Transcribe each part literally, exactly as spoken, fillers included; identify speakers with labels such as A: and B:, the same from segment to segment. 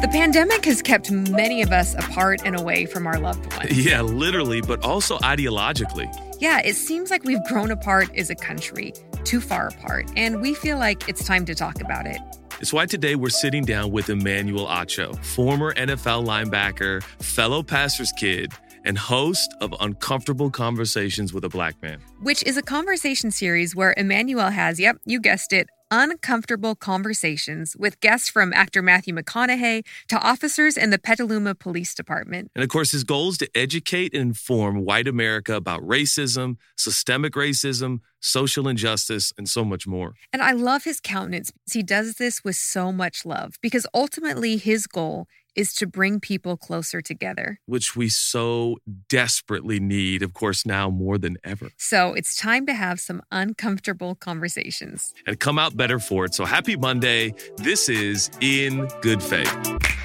A: The pandemic has kept many of us apart and away from our loved ones.
B: Yeah, literally, but also ideologically.
A: Yeah, it seems like we've grown apart as a country, too far apart, and we feel like it's time to talk about it.
B: It's why today we're sitting down with Emmanuel Acho, former N F L linebacker, fellow pastor's kid, and host of Uncomfortable Conversations with a Black Man.
A: Which is a conversation series where Emmanuel has, yep, you guessed it, uncomfortable conversations with guests from actor Matthew McConaughey to officers in the Petaluma Police Department.
B: And of course, his goal is to educate and inform white America about racism, systemic racism, social injustice, and so much more.
A: And I love his countenance. He does this with so much love because ultimately his goal is to bring people closer together.
B: Which we so desperately need, of course, now more than ever.
A: So it's time to have some uncomfortable conversations.
B: And come out better for it. So happy Monday. This is In Good Faith.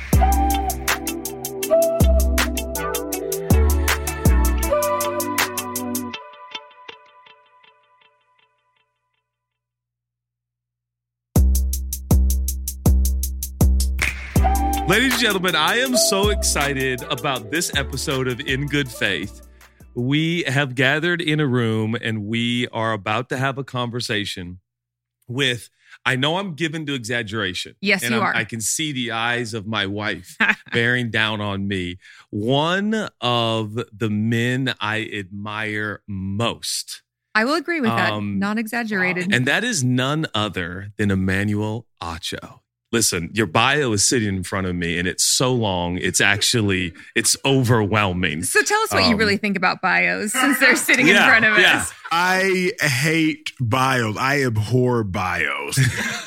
B: Ladies and gentlemen, I am so excited about this episode of In Good Faith. We have gathered in a room and we are about to have a conversation with, I know I'm given to exaggeration.
A: Yes,
B: and
A: you
B: I'm,
A: are.
B: I can see the eyes of my wife bearing down on me. One of the men I admire most.
A: I will agree with that.
B: Um,
A: Not exaggerated.
B: And that is none other than Emmanuel Acho. Listen, your bio is sitting in front of me and it's so long, it's actually, it's overwhelming.
A: So tell us what
B: um,
A: you really think about bios since they're sitting
B: yeah,
A: in front of
B: yeah.
A: us.
C: I hate bios. I abhor bios.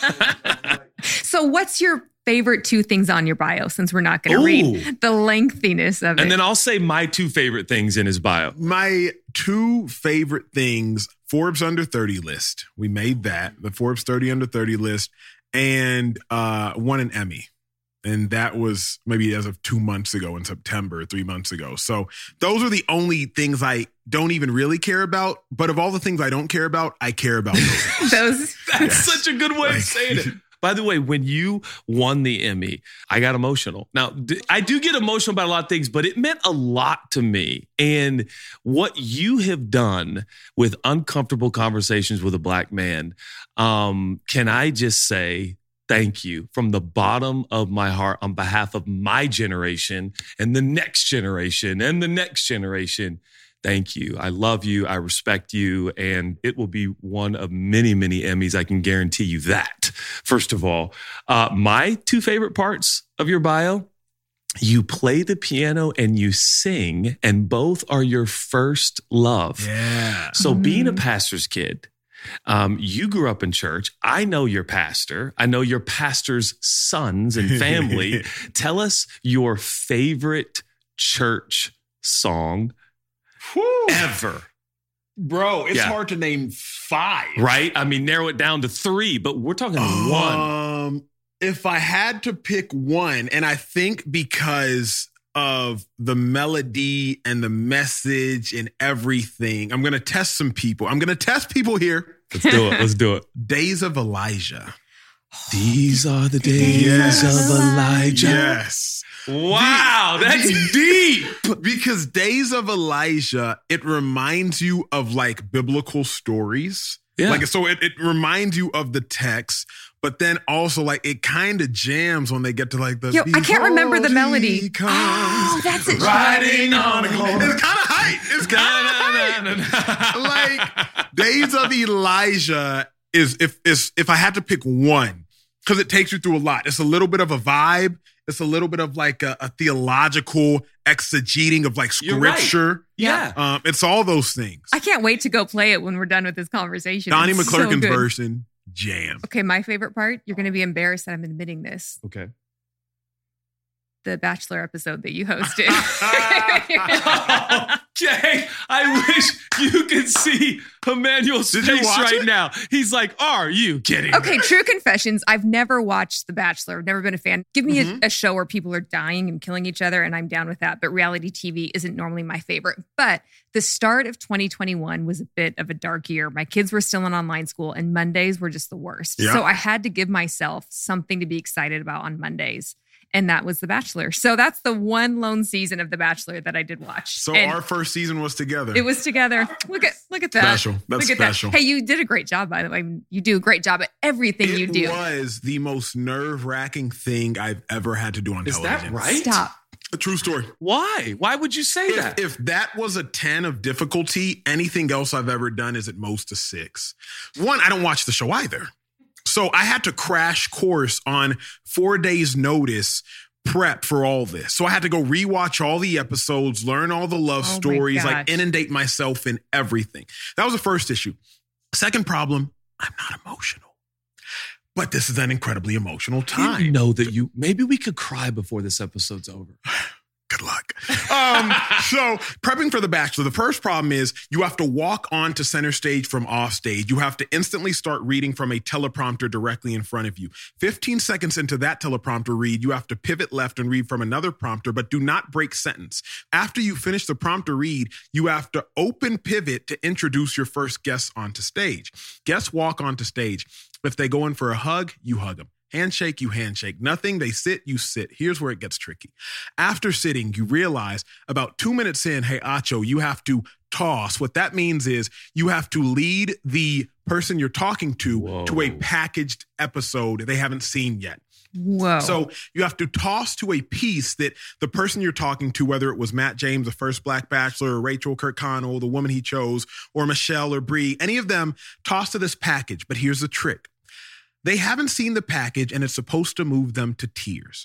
A: So what's your favorite two things on your bio since we're not going to read the lengthiness of it?
B: And then I'll say my two favorite things in his bio.
C: My two favorite things, Forbes under thirty list. We made that, the Forbes thirty under thirty list. And uh, won an Emmy. And that was maybe as of two months ago in September, three months ago. So those are the only things I don't even really care about. But of all the things I don't care about, I care about those.
A: those
B: That's
C: yes.
B: such a good way
C: like,
B: of saying it. By the way, when you won the Emmy, I got emotional. Now, I do get emotional about a lot of things, but it meant a lot to me. And what you have done with Uncomfortable Conversations with a Black Man, um, can I just say thank you from the bottom of my heart on behalf of my generation and the next generation and the next generation. Thank you. I love you. I respect you. And it will be one of many, many Emmys. I can guarantee you that. First of all, uh, my two favorite parts of your bio, you play the piano and you sing, and both are your first love.
C: Yeah.
B: So
A: Mm-hmm.
B: being a pastor's kid, um, you grew up in church. I know your pastor. I know your pastor's sons and family. Tell us your favorite church song
D: Whew.
B: ever.
D: Bro, it's
B: Yeah.
D: hard to name five.
B: Right? I mean, narrow it down to three, but we're talking one.
C: Um, if I had to pick one, and I think because of the melody and the message and everything, I'm going to test some people. I'm going to test people here.
B: Let's do it. Let's do it.
C: Days of Elijah.
B: These are the days
C: Yes.
B: of Elijah.
C: Yes.
B: Wow, that's deep.
C: Because Days of Elijah, it reminds you of like biblical stories.
B: Yeah.
C: Like, so it, it reminds you of the text, but then also like it kind of jams when they get to like the.
A: Yo, I can't remember the
C: Behold,
A: melody.
C: he comes
A: Oh, that's it.
B: Riding on a horse.
C: It's kind of hype. It's kind of hype. Like Days of Elijah is if is if I had to pick one, because it takes you through a lot. It's a little bit of a vibe. It's a little bit of like a, a theological exegeting of like
B: You're right.
C: scripture.
B: Yeah.
C: Um, it's all those things.
A: I can't wait to go play it when we're done with this conversation.
C: Donnie
A: It's so
C: McClurkin's
A: good.
C: version, jam.
A: Okay, my favorite part, you're going to be embarrassed that I'm admitting this.
B: Okay.
A: The Bachelor episode that you hosted.
B: Okay. I wish you could see Emmanuel's
C: Did you
B: face
C: watch
B: right
C: it?
B: now. He's like, are you kidding?
A: Okay, true confessions. I've never watched The Bachelor. I've never been a fan. Give me
C: Mhm.
A: a, a show where people are dying and killing each other, and I'm down with that. But reality T V isn't normally my favorite. But the start of twenty twenty-one was a bit of a dark year. My kids were still in online school, and Mondays were just the worst.
C: Yeah.
A: So I had to give myself something to be excited about on Mondays. and that was The Bachelor. So that's the one lone season of The Bachelor that I did watch.
C: So
A: and
C: our first season was together.
A: it was together. Look at look at that.
C: Special. That's
A: look at
C: special.
A: That. Hey, you did a great job, by the way. You do a great job at everything
C: it
A: you do.
C: was the most nerve-wracking thing I've ever had to do on
B: Is
C: television.
B: that right?
A: Stop.
C: A true story.
B: Why? Why would you say
C: If,
B: that?
C: if that was a ten of difficulty, anything else I've ever done is at most a six. One, I don't watch the show either. So I had to crash course on four days notice prep for all this. So I had to go rewatch all the episodes, learn all the love
A: Oh my
C: stories, like
A: gosh.
C: inundate myself in everything. That was the first issue. Second problem, I'm not emotional. But this is an incredibly emotional
B: I didn't
C: time.
B: know that you, maybe we could cry before this episode's over.
C: Good luck. Um, so prepping for The Bachelor, the first problem is you have to walk onto center stage from off stage. You have to instantly start reading from a teleprompter directly in front of you. fifteen seconds into that teleprompter read, you have to pivot left and read from another prompter, but do not break sentence. After you finish the prompter read, you have to open pivot to introduce your first guests onto stage. Guests walk onto stage. If they go in for a hug, you hug them. Handshake, you handshake. Nothing, they sit, you sit. Here's where it gets tricky. After sitting, you realize about two minutes in, hey, Acho, you have to toss. What that means is you have to lead the person you're talking to
B: Whoa.
C: to a packaged episode they haven't seen yet.
A: Whoa.
C: So you have to toss to a piece that the person you're talking to, whether it was Matt James, the first Black Bachelor, or Rachel Kirkconnell, the woman he chose, or Michelle or Bree, any of them, toss to this package. But here's the trick. They haven't seen the package and it's supposed to move them to tears.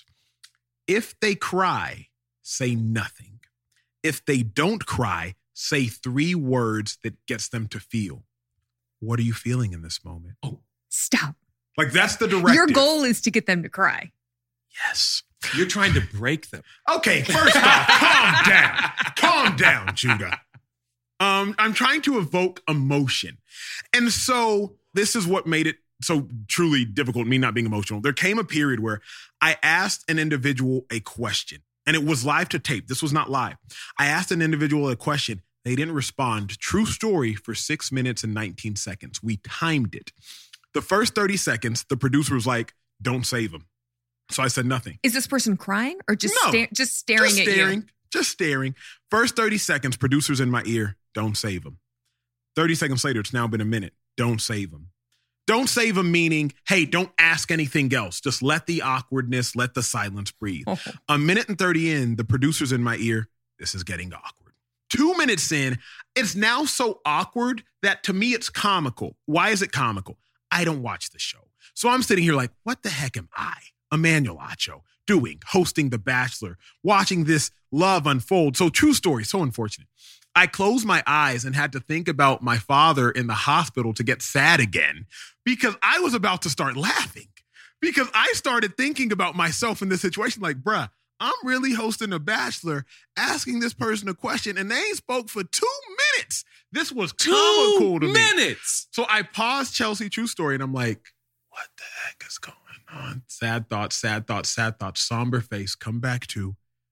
C: If they cry, say nothing. If they don't cry, say three words that gets them to feel. What are you feeling in this moment?
B: Oh,
A: Stop.
C: Like that's the directive.
A: Your goal is to get them to cry.
C: Yes.
B: you're trying to break them.
C: Okay, first off, calm down. Calm down, Judah. Um, I'm trying to evoke emotion. And so this is what made it so truly difficult, me not being emotional. There came a period where I asked an individual a question, and it was live to tape. This was not live. I asked an individual a question. They didn't respond. True story for six minutes and nineteen seconds. We timed it. The first thirty seconds, the producer was like, don't save him. So I said nothing.
A: Is this person crying or just
C: No.
A: sta- just staring
C: just
A: at
C: staring,
A: you?
C: Just staring. First thirty seconds, producer's in my ear. Don't save him. thirty seconds later, it's now been a minute. Don't save him. Don't save him meaning, hey, don't ask anything else. Just let the awkwardness, let the silence breathe.
A: Oh.
C: A minute and thirty in, the producer's in my ear. This is getting awkward. Two minutes in, it's now so awkward that to me it's comical. Why is it comical? I don't watch the show. So I'm sitting here like, what the heck am I, Emmanuel Acho, doing, hosting The Bachelor, watching this love unfold? So true story, so unfortunate. I closed my eyes and had to think about my father in the hospital to get sad again because I was about to start laughing because I started thinking about myself in this situation like, bruh, I'm really hosting a Bachelor, asking this person a question, and they ain't spoke for two minutes. This was comical
B: Two
C: to me.
B: minutes.
C: So I paused Chelsea True Story and I'm like, what the heck is going on? Sad thoughts, sad thoughts, sad thoughts, somber face, come back to.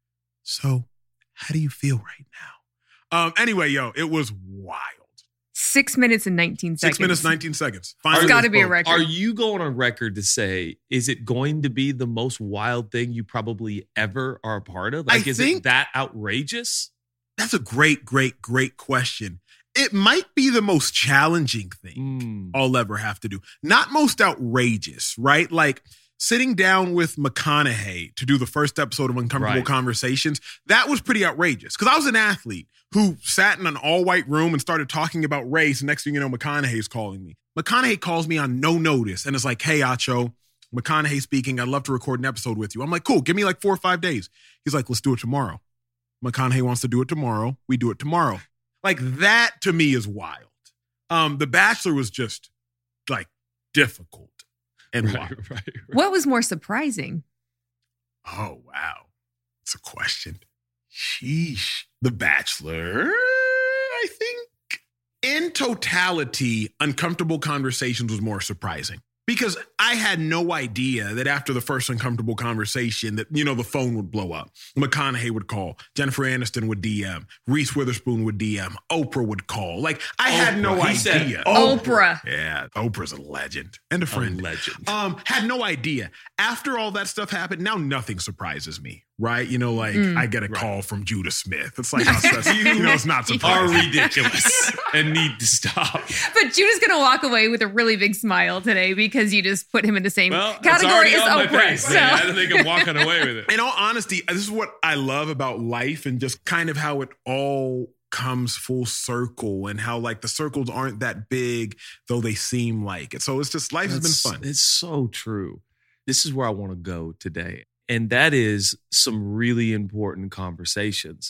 C: So how do you feel right now? Um, anyway, yo, it was wild.
A: Six minutes and nineteen seconds.
C: Six minutes, nineteen seconds.
A: It's
C: Finally
A: got to be a
C: spoke.
A: record.
B: Are you going on record to say, is it going to be the most wild thing you probably ever are a part of? Like,
C: I
B: is
C: think-
B: it that outrageous?
C: That's a great, great, great question. It might be the most challenging thing
B: Mm.
C: I'll ever have to do. Not most outrageous, right? Like sitting down with McConaughey to do the first episode of Uncomfortable
B: Right.
C: Conversations, that was pretty outrageous because I was an athlete who sat in an all-white room and started talking about race. Next thing you know, McConaughey's calling me. McConaughey calls me on no notice and is like, hey, Acho, McConaughey speaking. I'd love to record an episode with you. I'm like, cool, give me like four or five days. He's like, let's do it tomorrow. McConaughey wants to do it tomorrow. We do it tomorrow. Like that to me is wild. Um, The Bachelor was just like difficult and
B: Right,
C: wild.
B: right, right.
A: What was more surprising?
C: Oh, wow. It's a question. Sheesh. The Bachelor, I think in totality, Uncomfortable Conversations was more surprising. Because I had no idea that after the first uncomfortable conversation that, you know, the phone would blow up. McConaughey would call. Jennifer Aniston would D M. Reese Witherspoon would D M. Oprah would call. Like, I Oprah. had no
B: he
C: idea.
B: Said,
A: Oprah.
C: Yeah, Oprah's a legend and a friend.
B: A legend.
C: Um, had no idea. After all that stuff happened, now nothing surprises me, right? You know, like, mm. I get a call right. from Judah Smith. It's like, you know, it's not surprising.
B: Are ridiculous and need to stop.
A: But Judah's going to walk away with a really big smile today because you just put him in the same
B: well,
A: category as Oprah.
B: Face,
A: so.
B: I don't think I'm walking away with it.
C: In all honesty, this is what I love about life and just kind of how it all comes full circle and how like the circles aren't that big, though they seem like it. So it's just, life That's, has been fun.
B: It's so true. This is where I want to go today. And that is some really important conversations.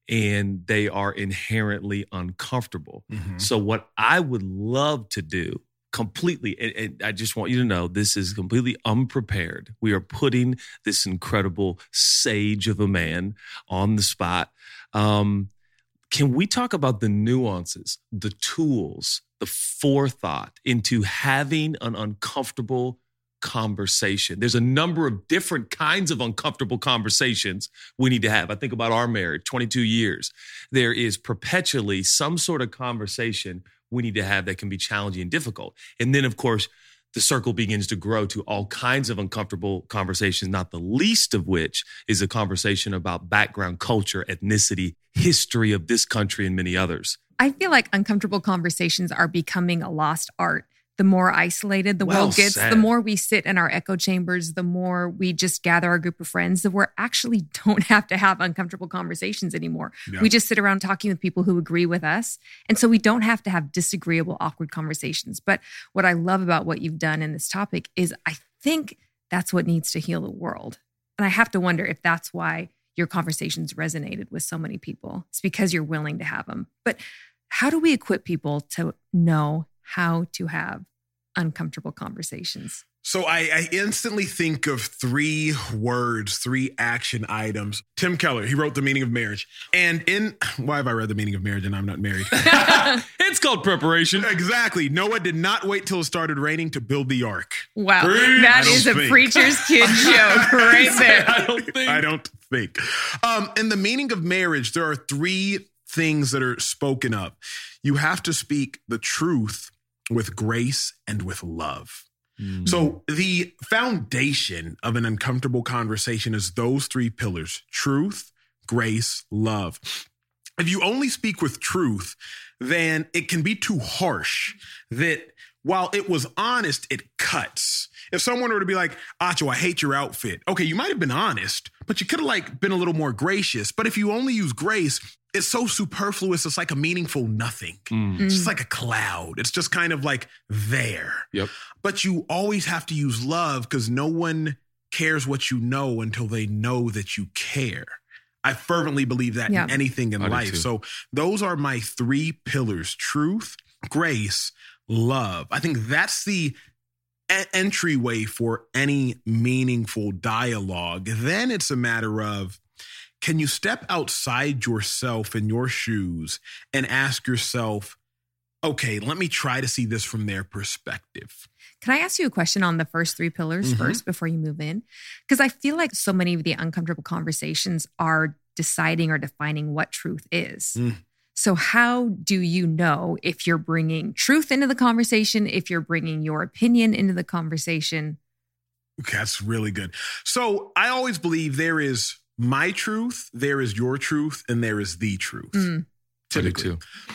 B: And they are inherently uncomfortable. Mm-hmm. So what I would love to do completely, and, and I just want you to know, this is completely unprepared. We are putting this incredible sage of a man on the spot. Um, can we talk about the nuances, the tools, the forethought into having an uncomfortable conversation? There's a number of different kinds of uncomfortable conversations we need to have. I think about our marriage, twenty-two years. There is perpetually some sort of conversation we need to have that can be challenging and difficult. And then, of course, the circle begins to grow to all kinds of uncomfortable conversations, not the least of which is a conversation about background, culture, ethnicity, history of this country, and many others.
A: I feel like uncomfortable conversations are becoming a lost art. The more isolated the
B: well
A: world gets,
B: said.
A: the more we sit in our echo chambers, the more we just gather our group of friends, that we actually don't have to have uncomfortable conversations anymore. Yeah. We just sit around talking with people who agree with us. And so we don't have to have disagreeable, awkward conversations. But what I love about what you've done in this topic is I think that's what needs to heal the world. And I have to wonder if that's why your conversations resonated with so many people. It's because you're willing to have them. But how do we equip people to know how to have uncomfortable conversations?
C: So I, I instantly think of three words, three action items. Tim Keller, he wrote The Meaning of Marriage. And in, why have I read The Meaning of Marriage and I'm not married?
B: It's called preparation.
C: Exactly. Noah did not wait till it started raining to build the ark.
A: Wow.
C: Preach.
A: That is a
C: think.
A: preacher's kid joke right there.
B: I don't think.
C: I don't think. Um, in The Meaning of Marriage, there are three things that are spoken of. You have to speak the truth with grace and with love. Mm. So the foundation of an uncomfortable conversation is those three pillars: truth, grace, love. If you only speak with truth, then it can be too harsh that while it was honest, it cuts. If someone were to be like, Acho, I hate your outfit. Okay, you might have been honest, but you could have like been a little more gracious. But if you only use grace, it's so superfluous. It's like a meaningful nothing. Mm. It's just like a cloud. It's just kind of like there.
B: Yep.
C: But you always have to use love because no one cares what you know until they know that you care. I fervently believe that yeah. in anything in I life. So those are my three pillars: truth, grace, love. I think that's the e- entryway for any meaningful dialogue. Then it's a matter of, can you step outside yourself and your shoes and ask yourself, okay, let me try to see this from their perspective?
A: Can I ask you a question on the first three pillars mm-hmm. first before you move in? Because I feel like so many of the uncomfortable conversations are deciding or defining what truth is. Mm. So how do you know if you're bringing truth into the conversation, if you're bringing your opinion into the conversation?
C: Okay, that's really good. So I always believe there is my truth, there is your truth, and there is the truth. Mm. Typically.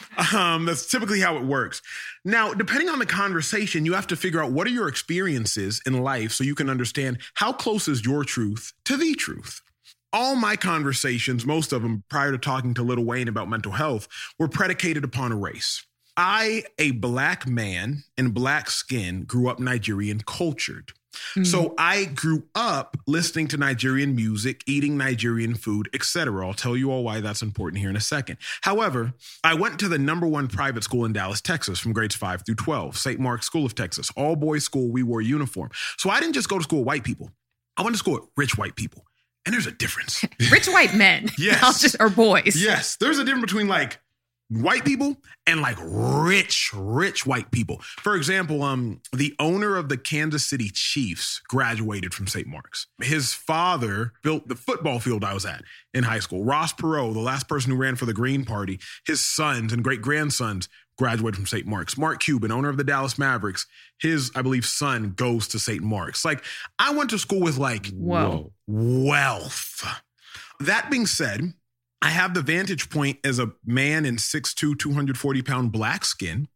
C: Um, that's typically how it works. Now, depending on the conversation, you have to figure out what are your experiences in life so you can understand how close is your truth to the truth. All my conversations, most of them prior to talking to Lil Wayne about mental health, were predicated upon a race. I, a black man in black skin, grew up Nigerian cultured. Mm-hmm. So I grew up listening to Nigerian music, eating Nigerian food, et cetera. I'll tell you all why that's important here in a second. However, I went to the number one private school in Dallas, Texas, from grades five through twelve, Saint Mark's School of Texas, all boys school. We wore uniform. So I didn't just go to school with white people. I went to school with rich white people. And there's a difference.
A: Rich white men.
C: Yes.
A: Not just, or boys.
C: Yes. There's a difference between like white people and like rich, rich white people. For example, um, the owner of the Kansas City Chiefs graduated from Saint Mark's. His father built the football field I was at in high school. Ross Perot, the last person who ran for the Green Party, his sons and great-grandsons graduated from Saint Mark's. Mark Cuban, owner of the Dallas Mavericks, his, I believe, son goes to Saint Mark's. Like, I went to school with like
A: Whoa.
C: wealth. That being said, I have the vantage point as a man in six two, two hundred forty pound black skin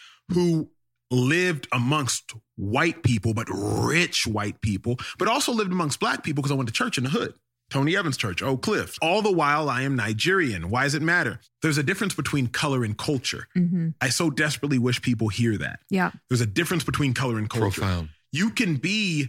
C: who lived amongst white people, but rich white people, but also lived amongst black people because I went to church in the hood. Tony Evans Church, Oak Cliff. All the while, I am Nigerian. Why does it matter? There's a difference between color and culture.
A: Mm-hmm.
C: I so desperately wish people hear that.
A: Yeah.
C: There's a difference between color and culture.
B: Profound.
C: You can be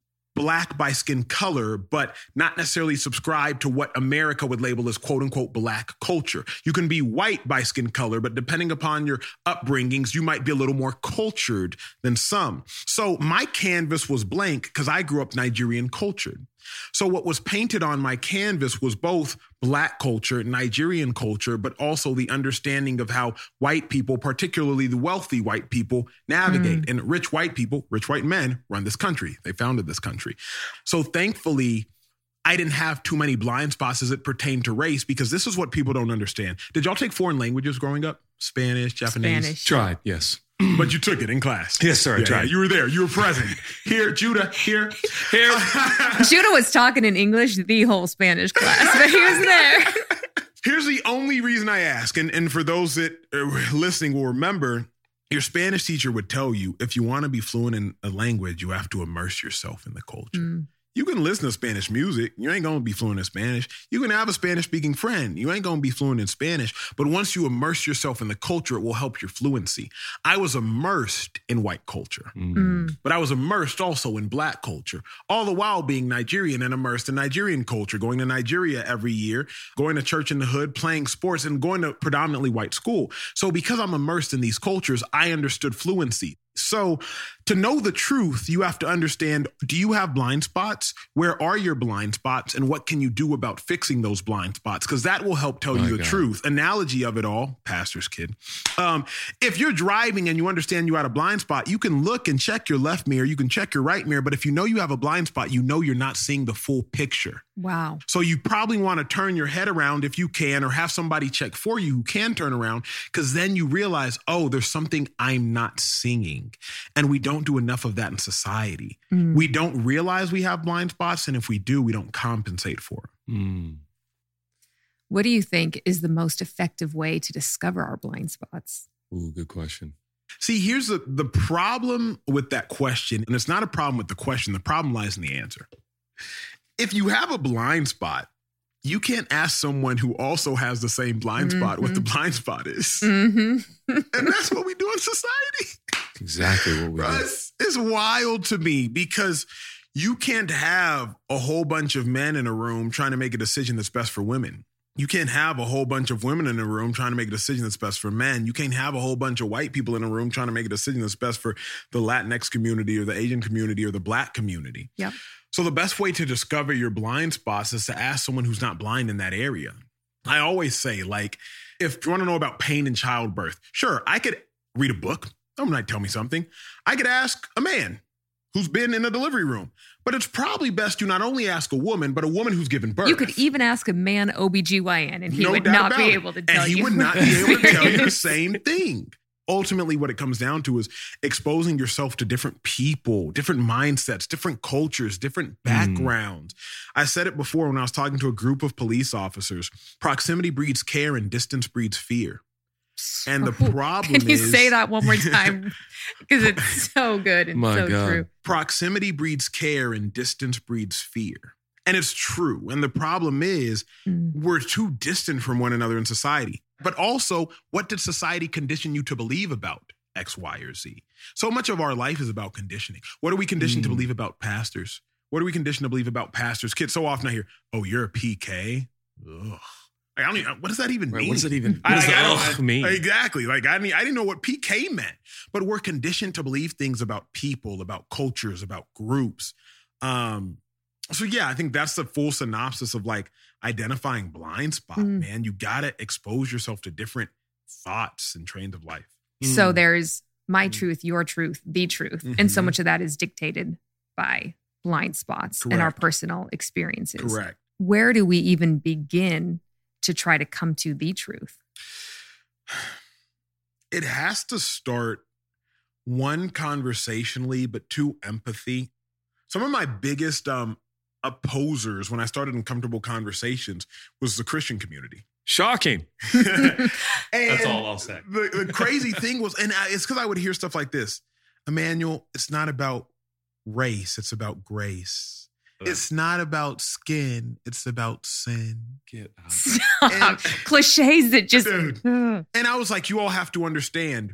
C: black by skin color, but not necessarily subscribe to what America would label as quote unquote black culture. You can be white by skin color, but depending upon your upbringings, you might be a little more cultured than some. So my canvas was blank because I grew up Nigerian cultured. So what was painted on my canvas was both black culture, Nigerian culture, but also the understanding of how white people, particularly the wealthy white people, navigate. Mm. And rich white people, rich white men, run this country. They founded this country. So thankfully, I didn't have too many blind spots as it pertained to race, because this is what people don't understand. Did y'all take foreign languages growing up? Spanish, Japanese?
A: Spanish.
B: Tried, yes.
C: But you took it in class.
B: Yes, sir. I
C: yeah,
B: tried.
C: You were there. You were present. Here, Judah, here.
B: Here.
A: Judah was talking in English the whole Spanish class, but he was there.
C: Here's the only reason I ask, and, and for those that are listening will remember, your Spanish teacher would tell you, if you want to be fluent in a language, you have to immerse yourself in the culture. Mm. You can listen to Spanish music. You ain't going to be fluent in Spanish. You can have a Spanish-speaking friend. You ain't going to be fluent in Spanish. But once you immerse yourself in the culture, it will help your fluency. I was immersed in white culture, mm. but I was immersed also in black culture, all the while being Nigerian and immersed in Nigerian culture, going to Nigeria every year, going to church in the hood, playing sports, and going to predominantly white school. So because I'm immersed in these cultures, I understood fluency. So to know the truth, you have to understand, do you have blind spots? Where are your blind spots? And what can you do about fixing those blind spots? Because that will help tell
B: My
C: you the
B: God.
C: truth. Analogy of it all, pastor's kid. Um, if you're driving and you understand you had a blind spot, you can look and check your left mirror. You can check your right mirror. But if you know you have a blind spot, you know you're not seeing the full picture.
A: Wow.
C: So you probably want to turn your head around if you can, or have somebody check for you who can turn around, because then you realize, oh, there's something I'm not seeing. And we don't do enough of that in society. Mm. We don't realize we have blind spots. And if we do, we don't compensate for it.
B: Mm.
A: What do you think is the most effective way to discover our blind spots?
B: Ooh, good question.
C: See, here's the, the problem with that question. And it's not a problem with the question. The problem lies in the answer. If you have a blind spot, you can't ask someone who also has the same blind spot mm-hmm. what the blind spot is. Mm-hmm. And that's what we do in society.
B: Exactly what we do.
C: It's, it's wild to me, because you can't have a whole bunch of men in a room trying to make a decision that's best for women. You can't have a whole bunch of women in a room trying to make a decision that's best for men. You can't have a whole bunch of white people in a room trying to make a decision that's best for the Latinx community or the Asian community or the black community.
A: Yep.
C: So the best way to discover your blind spots is to ask someone who's not blind in that area. I always say, like, if you want to know about pain in childbirth, sure, I could read a book. Someone might tell me something. I could ask a man who's been in a delivery room. But it's probably best you not only ask a woman, but a woman who's given birth.
A: You could even ask a man O B G Y N and he
C: no
A: would
C: doubt
A: not
C: about
A: be
C: it.
A: able to tell
C: and
A: you.
C: he would not be able to tell you the same thing. Ultimately, what it comes down to is exposing yourself to different people, different mindsets, different cultures, different backgrounds. Mm. I said it before when I was talking to a group of police officers. Proximity breeds care and distance breeds fear. And the problem is...
A: Can you is, say that one more time? Because it's so good and
B: My
A: so
B: God.
A: true.
C: Proximity breeds care and distance breeds fear. And it's true. And the problem is mm. we're too distant from one another in society. But also, what did society condition you to believe about X, Y, or Z? So much of our life is about conditioning. What are we conditioned mm. to believe about pastors? What are we conditioned to believe about pastors? Kids, so often I hear, oh, you're a P K? Ugh. I don't even, what does that even
B: right,
C: mean?
B: What does it even
C: I,
B: what does
C: I,
B: that
C: I
B: mean?
C: Exactly. Like, I mean, I didn't know what P K meant. But we're conditioned to believe things about people, about cultures, about groups. Um, so, yeah, I think that's the full synopsis of, like, identifying blind spot, mm. man. You got to expose yourself to different thoughts and trains of life.
A: So
C: Mm.
A: there's my
C: Mm.
A: truth, your truth, the truth. And so
C: Mhm.
A: much of that is dictated by blind spots and our
C: Correct.
A: personal experiences.
C: Correct.
A: Where do we even begin to try to come to the truth?
C: It has to start, one, conversationally, but two, empathy. Some of my biggest um, opposers when I started Uncomfortable Conversations was the Christian community.
B: Shocking.
C: And
B: That's all I'll say.
C: The, the crazy thing was, and I, it's because I would hear stuff like this, Emmanuel, it's not about race, it's about grace. It's not about skin, it's about sin.
B: Get out.
A: Stop.
C: And-
A: Cliches that just.
C: Dude.
A: Ugh.
C: And I was like, you all have to understand,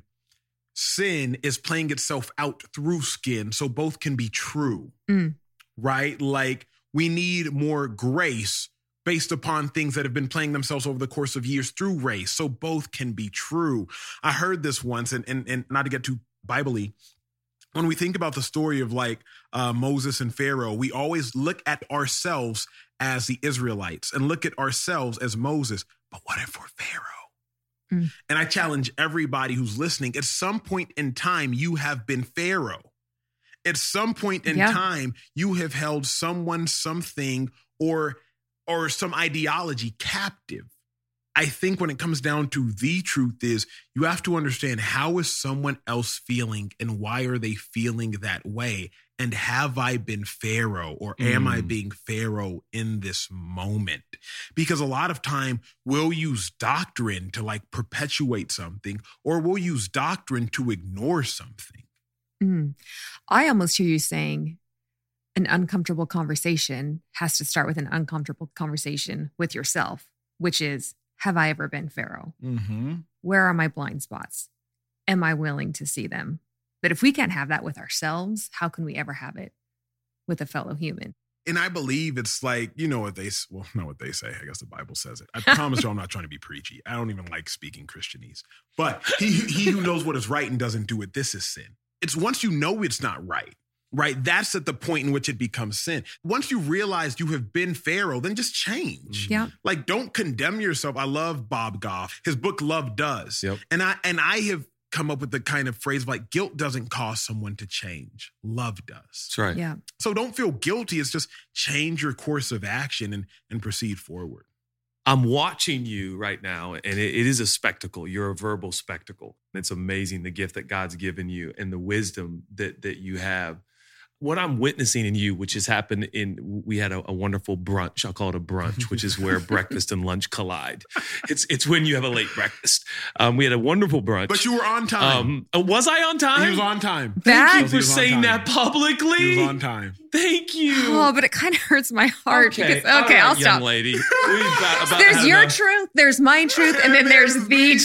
C: sin is playing itself out through skin, so both can be true,
A: Mm.
C: right? Like, we need more grace based upon things that have been playing themselves over the course of years through race, so both can be true. I heard this once, and and, and not to get too Bible-y, when we think about the story of like uh, Moses and Pharaoh, we always look at ourselves as the Israelites and look at ourselves as Moses. But what if we're Pharaoh?
A: Mm.
C: And I challenge everybody who's listening, at some point in time, you have been Pharaoh. At some point in
A: Yeah.
C: time, you have held someone, something, or or some ideology captive. I think when it comes down to the truth is, you have to understand, how is someone else feeling and why are they feeling that way? And have I been Pharaoh, or am I
B: Mm.
C: being Pharaoh in this moment? Because a lot of time we'll use doctrine to like perpetuate something, or we'll use doctrine to ignore something.
A: Mm. I almost hear you saying an uncomfortable conversation has to start with an uncomfortable conversation with yourself, which is, have I ever been Pharaoh?
C: Mm-hmm.
A: Where are my blind spots? Am I willing to see them? But if we can't have that with ourselves, how can we ever have it with a fellow human?
C: And I believe it's like, you know what they, well, not what they say. I guess the Bible says it. I promise you I'm not trying to be preachy. I don't even like speaking Christianese. But he, he who knows what is right and doesn't do it, this is sin. It's once you know it's not right, right? That's at the point in which it becomes sin. Once you realize you have been Pharaoh, then just change.
A: Yeah.
C: Like, don't condemn yourself. I love Bob Goff. His book, Love Does.
B: Yep.
C: And I, and I have come up with the kind of phrase of like, guilt doesn't cause someone to change. Love does.
B: That's right.
A: Yeah.
C: So don't feel guilty. It's just change your course of action and, and proceed forward.
B: I'm watching you right now, and it, it is a spectacle. You're a verbal spectacle. It's amazing, the gift that God's given you and the wisdom that that you have. What I'm witnessing in you, which has happened in, we had a, a wonderful brunch. I'll call it a brunch, which is where breakfast and lunch collide. It's it's when you have a late breakfast. Um, we had a wonderful brunch.
C: But you were on time.
B: Um, uh, was I on time?
C: He was on time.
B: Thank
A: That-
B: you for
C: He was on
B: saying
C: time.
B: that publicly.
C: He was on time.
B: Thank you.
A: Oh, but it kind of hurts my heart because, okay,
B: all right,
A: I'll
B: young
A: stop.
B: lady. We've about, about
A: There's
B: had
A: your
B: enough.
A: truth, there's my truth, and then there's the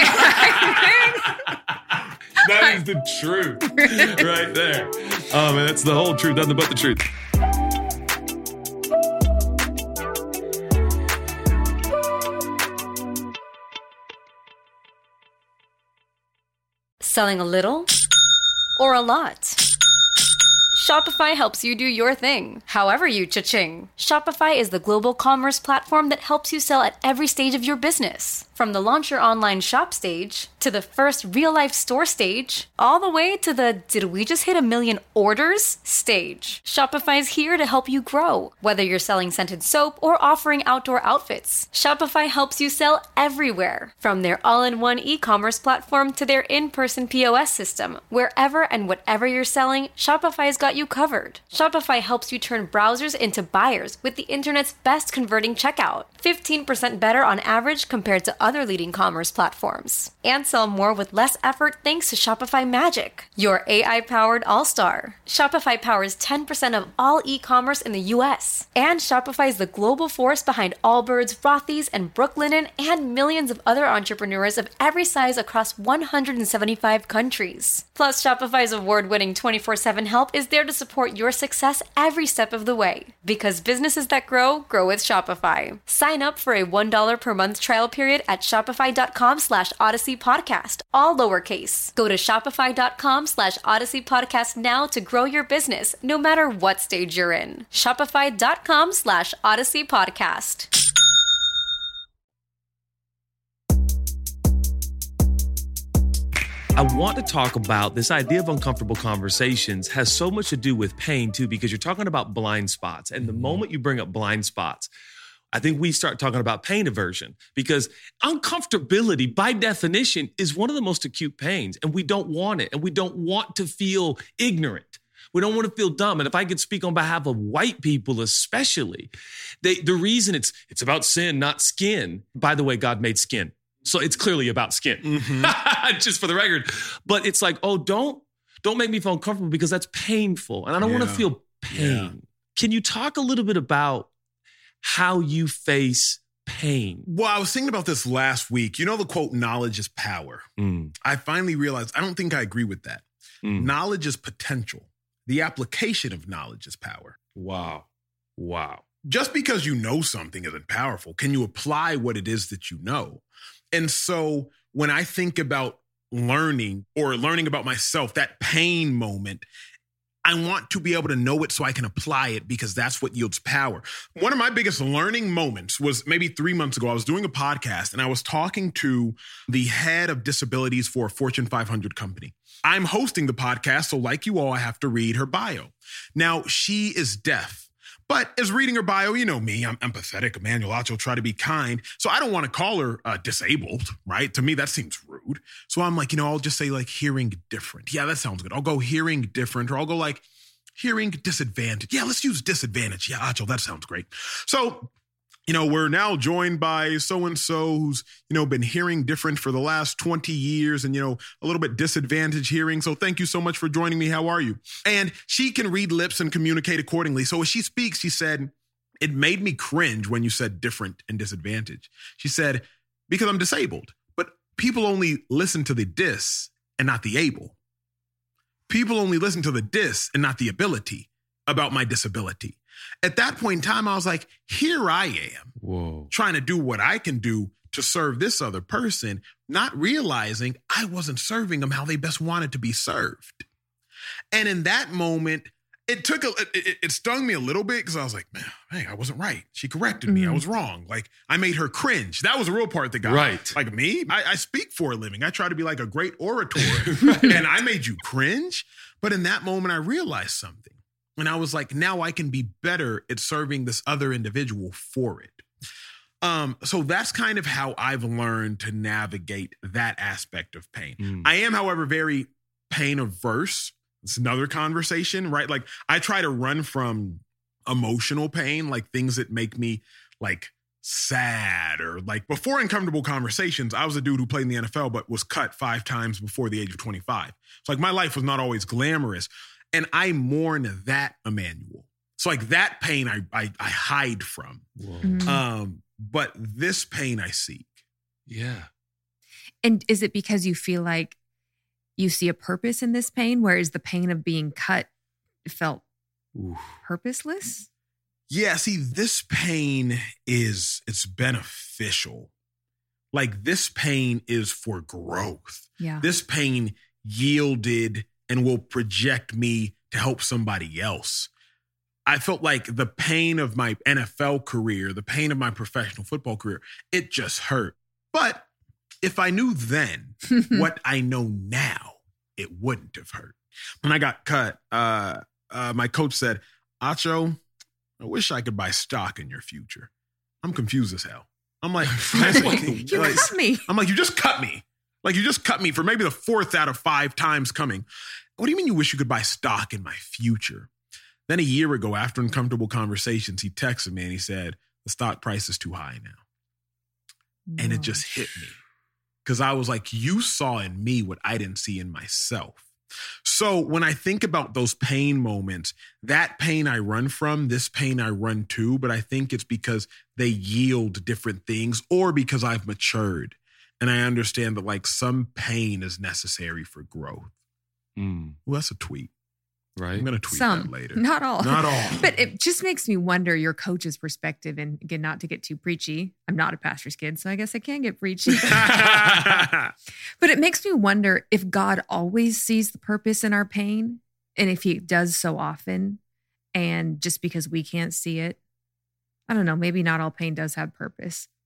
A: truth.
B: That is the truth right there. Um, and that's the whole truth, nothing but the truth.
E: Selling a little or a lot? Shopify helps you do your thing, however you cha-ching. Shopify is the global commerce platform that helps you sell at every stage of your business. From the launch your online shop stage, to the first real-life store stage, all the way to the did we just hit a million orders stage. Shopify's here to help you grow. Whether you're selling scented soap or offering outdoor outfits, Shopify helps you sell everywhere. From their all-in-one e-commerce platform to their in-person P O S system, wherever and whatever you're selling, Shopify's got you covered. Shopify helps you turn browsers into buyers with the internet's best converting checkout. fifteen percent better on average compared to other leading commerce platforms. And sell more with less effort thanks to Shopify Magic, your A I-powered all-star. Shopify powers ten percent of all e-commerce in the U S. And Shopify is the global force behind Allbirds, Rothy's, and Brooklinen, and millions of other entrepreneurs of every size across one hundred seventy-five countries. Plus, Shopify's award-winning twenty-four seven help is there to support your success every step of the way. Because businesses that grow, grow with Shopify. Sign up for a one dollar per month trial period at shopify.com slash Odyssey Podcast, all lowercase. Go to shopify.com slash Odyssey Podcast now to grow your business, no matter what stage you're in. Shopify.com slash Odyssey Podcast.
B: I want to talk about this idea of uncomfortable conversations has so much to do with pain too, because you're talking about blind spots. And the moment you bring up blind spots, I think we start talking about pain aversion, because uncomfortability by definition is one of the most acute pains, and we don't want it. And we don't want to feel ignorant. We don't want to feel dumb. And if I could speak on behalf of white people, especially, they, the reason it's it's about sin, not skin. By the way, God made skin. So it's clearly about skin, mm-hmm. just for the record. But it's like, oh, don't don't make me feel uncomfortable because that's painful. And I don't yeah. want to feel pain. Yeah. Can you talk a little bit about how you face pain?
C: Well, I was thinking about this last week. You know the quote, knowledge is power. Mm. I finally realized I don't think I agree with that. Mm. Knowledge is potential. The application of knowledge is power.
B: Wow. Wow.
C: Just because you know something isn't powerful. Can you apply what it is that you know? And so when I think about learning or learning about myself, that pain moment, I want to be able to know it so I can apply it, because that's what yields power. One of my biggest learning moments was maybe three months ago. I was doing a podcast and I was talking to the head of disabilities for a Fortune five hundred company. I'm hosting the podcast, so like you all, I have to read her bio. Now, she is deaf. But as reading her bio, you know me, I'm empathetic, Emmanuel Acho, try to be kind. So I don't want to call her uh, disabled, right? To me, that seems rude. So I'm like, you know, I'll just say like hearing different. Yeah, that sounds good. I'll go hearing different, or I'll go like hearing disadvantage. Yeah, let's use disadvantage. Yeah, Acho, that sounds great. So, you know, we're now joined by so-and-so who's, you know, been hearing different for the last twenty years and, you know, a little bit disadvantaged hearing. So thank you so much for joining me. How are you? And she can read lips and communicate accordingly. So as she speaks, she said, it made me cringe when you said different and disadvantage. She said, because I'm disabled, but people only listen to the dis and not the able. People only listen to the dis and not the ability about my disability. At that point in time, I was like, here I am Whoa. trying to do what I can do to serve this other person, not realizing I wasn't serving them how they best wanted to be served. And in that moment, it took a, it, it stung me a little bit, because I was like, man, hey, I wasn't right. She corrected me. Mm-hmm. I was wrong. Like, I made her cringe. That was the real part that got
B: right.
C: me. Like me, I, I speak for a living. I try to be like a great orator, right. and I made you cringe. But in that moment, I realized something. And I was like, now I can be better at serving this other individual for it. Um, so that's kind of how I've learned to navigate that aspect of pain. Mm. I am, however, very pain averse. It's another conversation, right? Like, I try to run from emotional pain, like things that make me like sad, or like before uncomfortable conversations, I was a dude who played in the N F L, but was cut five times before the age of twenty-five. So like my life was not always glamorous. And I mourn that, Emmanuel. So like that pain I I, I hide from. Mm-hmm. Um, but this pain I seek.
B: Yeah.
A: And is it because you feel like you see a purpose in this pain, whereas the pain of being cut felt Oof. purposeless?
C: Yeah, see, this pain is, it's beneficial. Like this pain is for growth.
A: Yeah.
C: This pain yielded and will project me to help somebody else. I felt like the pain of my N F L career, the pain of my professional football career, it just hurt. But if I knew then what I know now, it wouldn't have hurt. When I got cut, uh, uh, my coach said, Acho, I wish I could buy stock in your future. I'm confused as hell. I'm like,
A: you like, cut me.
C: I'm like, you just cut me. Like, you just cut me for maybe the fourth out of five times coming. What do you mean you wish you could buy stock in my future? Then a year ago, after uncomfortable conversations, he texted me and he said, the stock price is too high now. No. And it just hit me. Because I was like, you saw in me what I didn't see in myself. So when I think about those pain moments, that pain I run from, this pain I run to, but I think it's because they yield different things, or because I've matured. And I understand that like some pain is necessary for growth. Mm. Well, that's a tweet. Right. I'm going to tweet
A: some,
C: that later.
A: Not all.
C: Not all.
A: But it just makes me wonder your coach's perspective. And again, not to get too preachy. I'm not a pastor's kid, so I guess I can get preachy. But it makes me wonder if God always sees the purpose in our pain, and if he does so often, and just because we can't see it. I don't know, maybe not all pain does have purpose.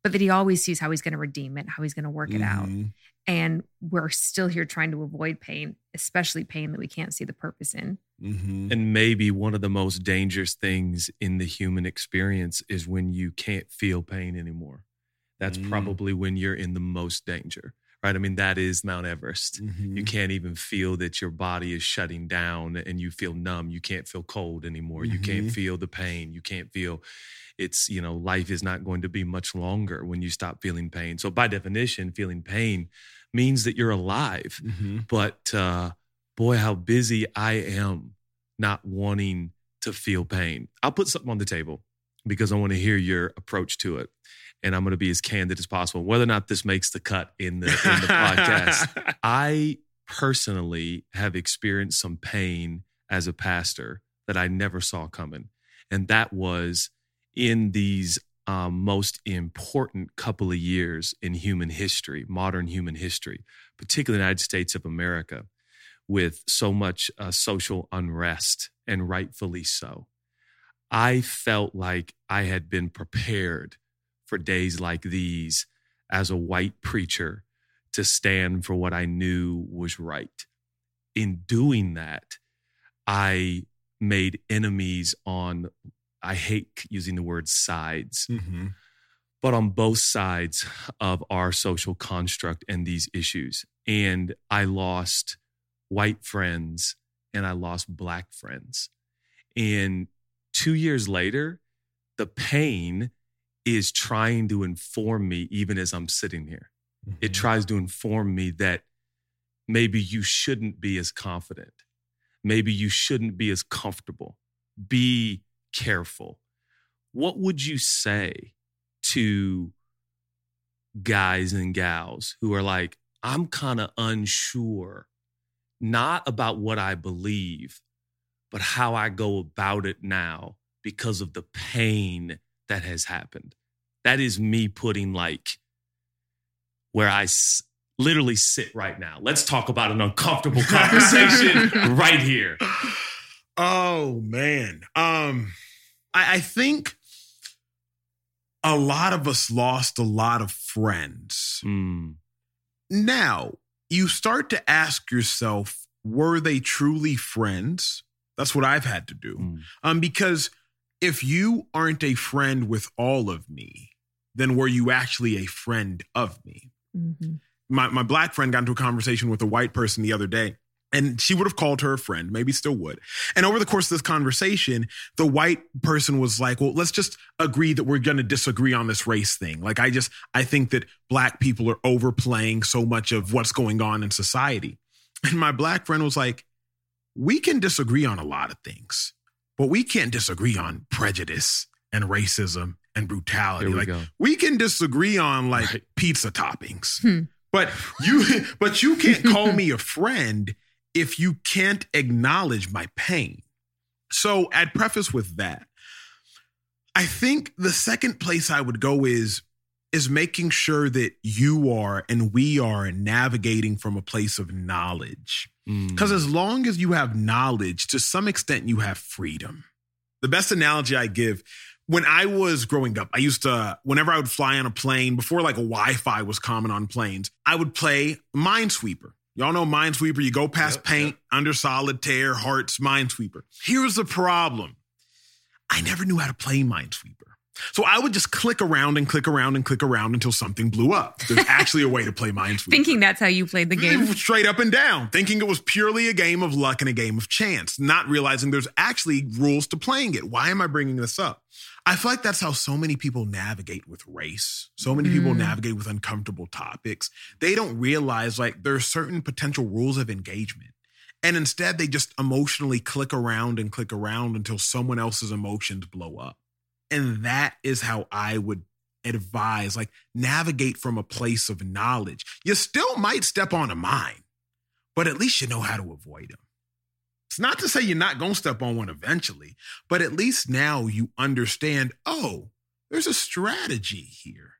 A: but that he always sees how he's going to redeem it, how he's going to work it out.
C: Mhm.
A: And we're still here trying to avoid pain, especially pain that we can't see the purpose in.
C: Mhm.
B: And maybe one of the most dangerous things in the human experience is when you can't feel pain anymore. That's
C: Mm.
B: probably when you're in the most danger, right? I mean, that is Mount Everest.
C: Mhm.
B: You can't even feel that your body is shutting down and you feel numb. You can't feel cold anymore. You can't
C: Mhm.
B: feel the pain. You can't feel it's, you know, life is not going to be much longer when you stop feeling pain. So by definition, feeling pain means that you're alive.
C: Mhm.
B: But uh, boy, how busy I am not wanting to feel pain. I'll put something on the table because I want to hear your approach to it. And I'm going to be as candid as possible, whether or not this makes the cut in the, in the podcast. I personally have experienced some pain as a pastor that I never saw coming. And that was in these um, most important couple of years in human history, modern human history, particularly the United States of America, with so much uh, social unrest, and rightfully so. I felt like I had been prepared for days like these as a white preacher to stand for what I knew was right. In doing that, I made enemies on, I hate using the word sides,
C: Mhm.
B: but on both sides of our social construct and these issues. And I lost white friends and I lost Black friends. And two years later, the pain is trying to inform me even as I'm sitting here.
C: Mhm.
B: It tries to inform me that maybe you shouldn't be as confident. Maybe you shouldn't be as comfortable. Be careful. What would you say to guys and gals who are like, I'm kind of unsure, not about what I believe, but how I go about it now because of the pain that has happened? That is me putting like where I s- literally sit right now. Let's talk about an uncomfortable conversation right here.
C: Oh man. Um, I, I think a lot of us lost a lot of friends.
B: Mm.
C: Now, you start to ask yourself, were they truly friends? That's what I've had to do.
B: Mm.
C: Um, because if you aren't a friend with all of me, then were you actually a friend of me?
A: Mm-hmm.
C: My my Black friend got into a conversation with a white person the other day, and she would have called her a friend, maybe still would. And over the course of this conversation, the white person was like, well, let's just agree that we're going to disagree on this race thing. Like, I just, I think that Black people are overplaying so much of what's going on in society. And my Black friend was like, we can disagree on a lot of things, but we can't disagree on prejudice and racism and brutality.
B: Here we
C: like
B: go.
C: we can disagree on like
B: Right.
C: pizza toppings,
A: Hmm.
C: but you, but you can't call me a friend if you can't acknowledge my pain. So I'd preface with that. I think the second place I would go is, is making sure that you are and we are navigating from a place of knowledge.
B: Mm.
C: Because as long as you have knowledge, to some extent, you have freedom. The best analogy I give, when I was growing up, I used to, whenever I would fly on a plane, before like a Wi-Fi was common on planes, I would play Minesweeper. Y'all know Minesweeper. You go past
B: Yep,
C: paint,
B: yep.
C: under solitaire, hearts, Minesweeper. Here's the problem. I never knew how to play Minesweeper. So I would just click around and click around and click around until something blew up. There's actually a way to play Minesweeper.
A: Thinking that's how you played the game.
C: Straight up and down, thinking it was purely a game of luck and a game of chance, not realizing there's actually rules to playing it. Why am I bringing this up? I feel like that's how so many people navigate with race. So many people
A: Mm.
C: navigate with uncomfortable topics. They don't realize like there are certain potential rules of engagement. And instead they just emotionally click around and click around until someone else's emotions blow up. And that is how I would advise, like navigate from a place of knowledge. You still might step on a mine, but at least you know how to avoid them. It's not to say you're not going to step on one eventually, but at least now you understand, oh, there's a strategy here.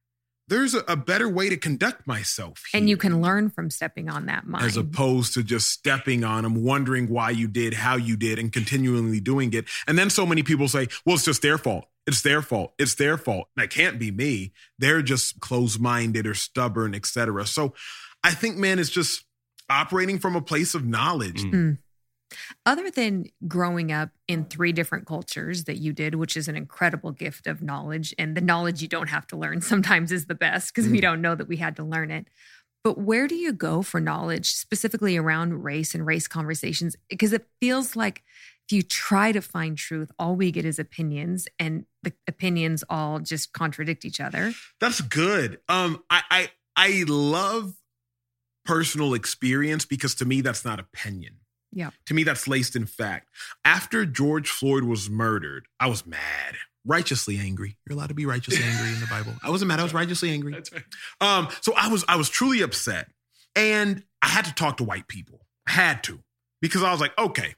C: there's a, a better way to conduct myself here.
A: And you can learn from stepping on that mine.
C: As opposed to just stepping on them, wondering why you did, how you did, and continually doing it. And then so many people say, well, it's just their fault. It's their fault. It's their fault. That can't be me. They're just closed-minded or stubborn, et cetera. So I think, man, it's just operating from a place of knowledge.
A: Mm. Other than growing up in three different cultures that you did, which is an incredible gift of knowledge, and the knowledge you don't have to learn sometimes is the best because mm. we don't know that we had to learn it. But where do you go for knowledge specifically around race and race conversations? Because it feels like if you try to find truth, all we get is opinions, and the opinions all just contradict each other.
C: That's good. Um, I I, I love personal experience because to me, that's not opinion.
A: Yeah.
C: To me, that's laced in fact. After George Floyd was murdered, I was mad, righteously angry. You're allowed to be righteously angry in the Bible. I wasn't mad. I was righteously angry.
B: That's right.
C: Um, so I was, I was truly upset, and I had to talk to white people. I had to, because I was like, okay,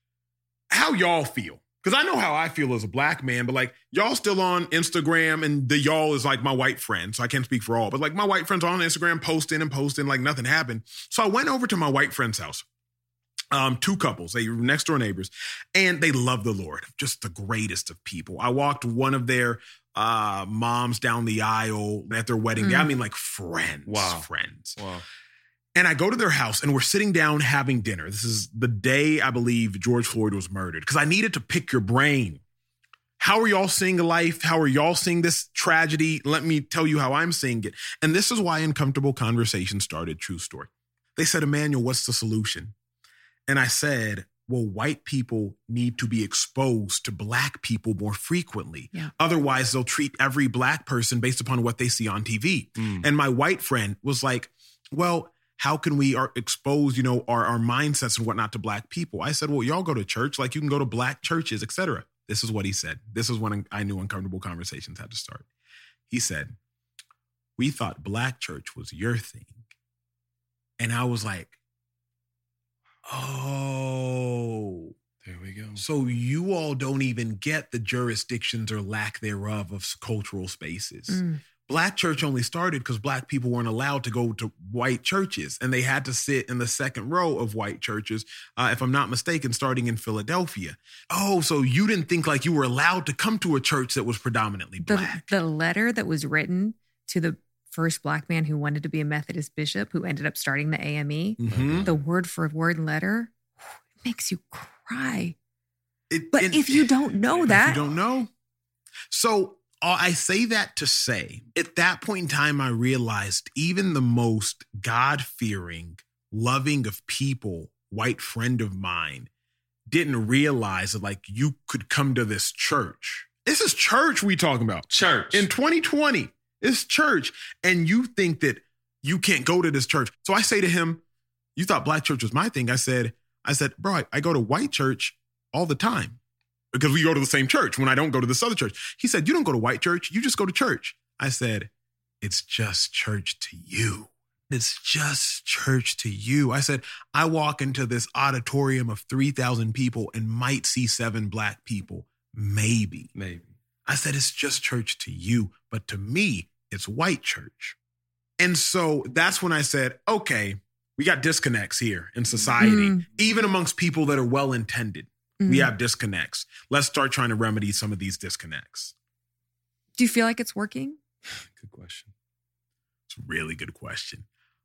C: how y'all feel? Because I know how I feel as a black man, but like y'all still on Instagram, and the y'all is like my white friends. So I can't speak for all, but like my white friends are on Instagram posting and posting like nothing happened. So I went over to my white friend's house. Um, two couples, they were next door neighbors, and they love the Lord, just the greatest of people. I walked one of their uh, moms down the aisle at their wedding day. Mm. I mean, like friends,
B: wow.
C: friends.
B: Wow.
C: And I go to their house, and we're sitting down having dinner. This is the day, I believe, George Floyd was murdered, because I needed to pick your brain. How are y'all seeing life? How are y'all seeing this tragedy? Let me tell you how I'm seeing it. And this is why Uncomfortable Conversation started. True story. They said, Emmanuel, what's the solution? And I said, well, white people need to be exposed to black people more frequently.
A: Yeah.
C: Otherwise, they'll treat every black person based upon what they see on T V. Mm. And my white friend was like, well, how can we are expose, you know, our, our mindsets and whatnot to black people? I said, well, y'all go to church, like you can go to black churches, et cetera. This is what he said. This is when I knew Uncomfortable Conversations had to start. He said, we thought black church was your thing. And I was like, oh,
B: there we go.
C: So you all don't even get the jurisdictions or lack thereof of cultural spaces. Mm. Black church only started because black people weren't allowed to go to white churches, and they had to sit in the second row of white churches, uh, if I'm not mistaken, starting in Philadelphia. Oh, so you didn't think like you were allowed to come to a church that was predominantly black.
A: The, the letter that was written to the first black man who wanted to be a Methodist bishop, who ended up starting the A M E, mm-hmm. the word for word letter, it makes you cry.
C: It,
A: but
C: it,
A: if you don't know that.
C: If you don't know. So uh, I say that to say, at that point in time, I realized even the most God-fearing, loving of people, white friend of mine, didn't realize that like you could come to this church. This is church we talking about.
B: Church.
C: In twenty twenty. It's church. And you think that you can't go to this church. So I say to him, you thought black church was my thing. I said, I said, bro, I, I go to white church all the time because we go to the same church when I don't go to this other church. He said, you don't go to white church. You just go to church. I said, it's just church to you. It's just church to you. I said, I walk into this auditorium of three thousand people and might see seven black people. Maybe.
B: Maybe.
C: I said, it's just church to you, but to me, it's white church. And so that's when I said, okay, we got disconnects here in society, mm. even amongst people that are well-intended. Mm. We have disconnects. Let's start trying to remedy some of these disconnects.
A: Do you feel like it's working?
B: Good question.
C: It's a really good question.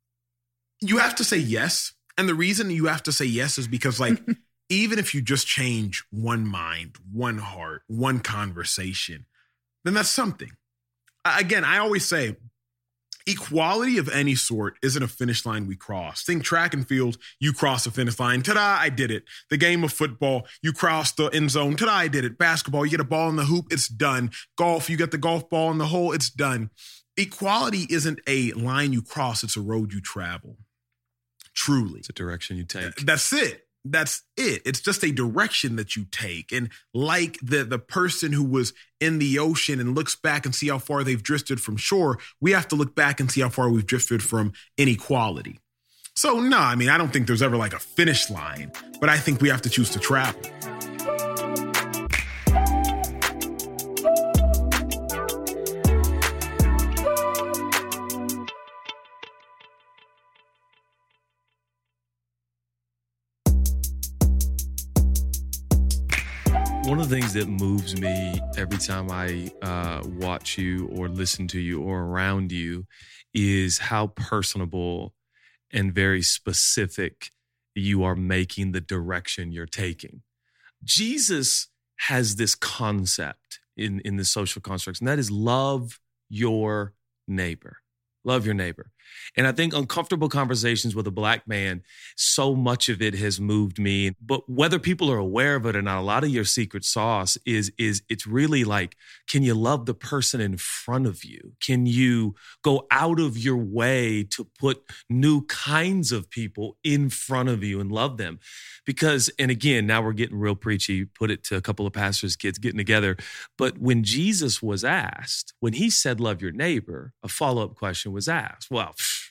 C: You have to say yes. And the reason you have to say yes is because like, even if you just change one mind, one heart, one conversation, then that's something. Again, I always say equality of any sort isn't a finish line we cross. Think track and field, you cross the finish line. Ta-da, I did it. The game of football, you cross the end zone. Ta-da, I did it. Basketball, you get a ball in the hoop, it's done. Golf, you get the golf ball in the hole, it's done. Equality isn't a line you cross, it's a road you travel. Truly.
B: It's a direction you take.
C: That's it. That's it. It's just a direction that you take. And like the, the person who was in the ocean and looks back and see how far they've drifted from shore, we have to look back and see how far we've drifted from inequality. So, no, I mean, I don't think there's ever like a finish line, but I think we have to choose to travel.
B: One of the things that moves me every time I uh, watch you or listen to you or around you is how personable and very specific you are making the direction you're taking. Jesus has this concept in, in the social constructs, and that is love your neighbor. Love your neighbor. And I think Uncomfortable Conversations with a Black Man, so much of it has moved me. But whether people are aware of it or not, a lot of your secret sauce is, is it's really like, can you love the person in front of you? Can you go out of your way to put new kinds of people in front of you and love them? Because, and again, now we're getting real preachy, put it to a couple of pastors' kids getting together. But when Jesus was asked, when he said, love your neighbor, a follow-up question was asked. Well,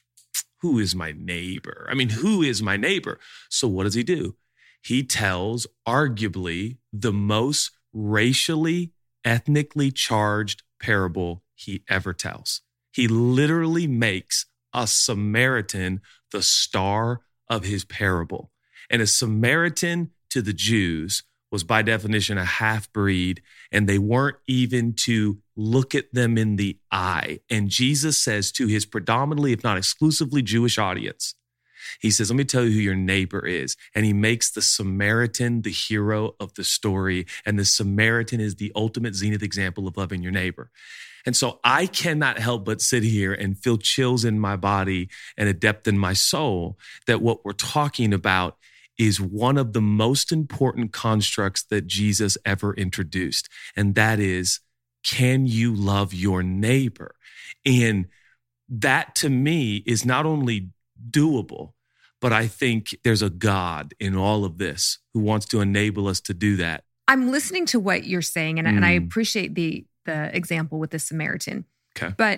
B: who is my neighbor? I mean, who is my neighbor? So what does he do? He tells arguably the most racially, ethnically charged parable he ever tells. He literally makes a Samaritan the star of his parable. And a Samaritan to the Jews was by definition a half-breed, and they weren't even to look at them in the eye. And Jesus says to his predominantly, if not exclusively Jewish audience, he says, let me tell you who your neighbor is. And he makes the Samaritan the hero of the story. And the Samaritan is the ultimate zenith example of loving your neighbor. And so I cannot help but sit here and feel chills in my body and a depth in my soul that what we're talking about is one of the most important constructs that Jesus ever introduced. And that is, can you love your neighbor? And that to me is not only doable, but I think there's a God in all of this who wants to enable us to do that.
A: I'm listening to what you're saying, and,
B: Mm.
A: and I appreciate the the example with the Samaritan.
B: Okay.
A: But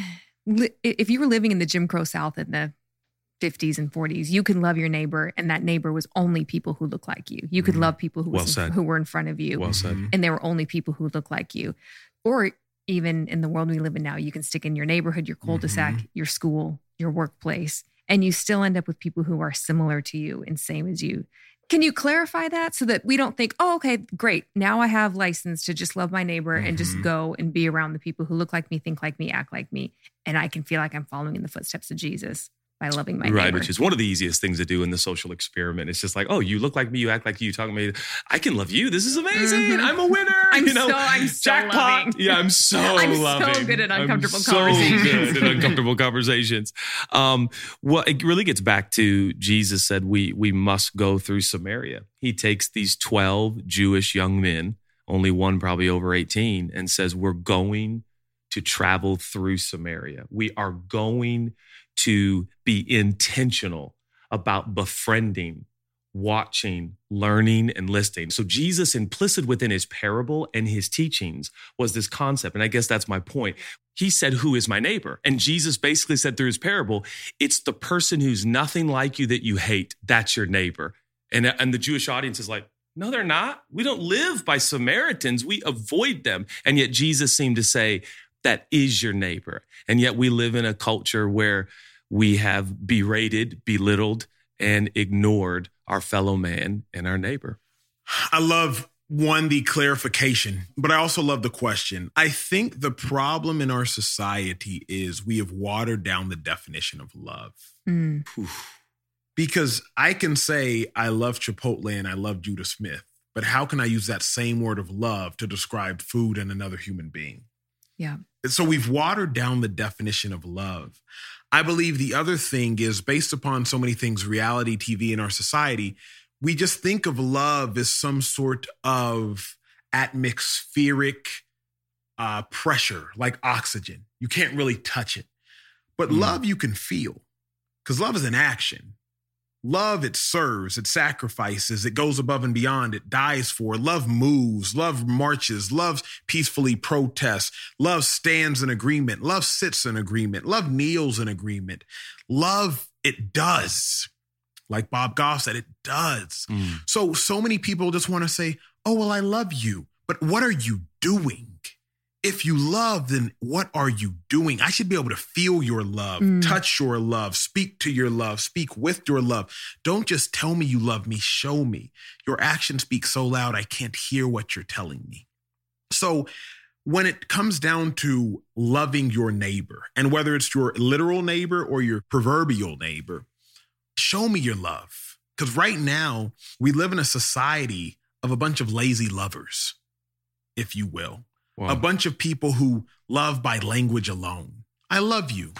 A: li- if you were living in the Jim Crow South in the fifties and forties, you could love your neighbor, and that neighbor was only people who look like you. You could
B: Mm.
A: love people who,
B: Well
A: was,
B: said.
A: who were in front of you,
B: Well said.
A: and they were only people who look like you. Or even in the world we live in now, you can stick in your neighborhood, your cul-de-sac,
C: Mhm.
A: your school, your workplace, and you still end up with people who are similar to you and same as you. Can you clarify that so that we don't think, oh, okay, great. Now I have license to just love my neighbor and just
C: Mhm.
A: go and be around the people who look like me, think like me, act like me. And I can feel like I'm following in the footsteps of Jesus by loving my
B: Right,
A: neighbor.
B: which is one of the easiest things to do in the social experiment. It's just like, oh, you look like me, you act like you, you talk to me. I can love you. This is amazing.
A: Mhm.
B: I'm a winner.
A: I'm
B: you know,
A: so- I'm so
B: jackpot.
A: loving.
B: Yeah, I'm so
A: I'm so
B: loving.
A: good at uncomfortable
B: I'm so
A: conversations.
B: good at uncomfortable conversations. Um, well, it really gets back to Jesus said we we must go through Samaria. He takes these twelve Jewish young men, only one probably over eighteen, and says we're going to travel through Samaria. We are going to be intentional about befriending, watching, learning, and listening. So Jesus, implicit within his parable and his teachings, was this concept. And I guess that's my point. He said, who is my neighbor? And Jesus basically said through his parable, it's the person who's nothing like you that you hate. That's your neighbor. And, and the Jewish audience is like, no, they're not. We don't live by Samaritans. We avoid them. And yet Jesus seemed to say, that is your neighbor. And yet we live in a culture where we have berated, belittled, and ignored our fellow man and our neighbor.
C: I love, one, the clarification, but I also love the question. I think the problem in our society is we have watered down the definition of love.
A: Mm.
C: Because I can say I love Chipotle and I love Judah Smith, but how can I use that same word of love to describe food and another human being?
A: Yeah.
C: So we've watered down the definition of love. I believe the other thing is, based upon so many things, reality T V in our society, we just think of love as some sort of atmospheric uh, pressure, like oxygen. You can't really touch it. But
B: Mm.
C: love you can feel, because love is an action. Love, it serves, it sacrifices, it goes above and beyond, it dies for. Love moves, love marches, love peacefully protests, love stands in agreement, love sits in agreement, love kneels in agreement. Love, it does. Like Bob Goff said, it does.
B: Mm.
C: So, so many people just want to say, oh, well, I love you. But what are you doing? if you love, then what are you doing? I should be able to feel your love, mm. touch your love, speak to your love, speak with your love. Don't just tell me you love me, show me. Your actions speak so loud, I can't hear what you're telling me. So when it comes down to loving your neighbor, and whether it's your literal neighbor or your proverbial neighbor, show me your love. Because right now, we live in a society of a bunch of lazy lovers, if you will. Wow. A bunch of people who love by language alone. I love you,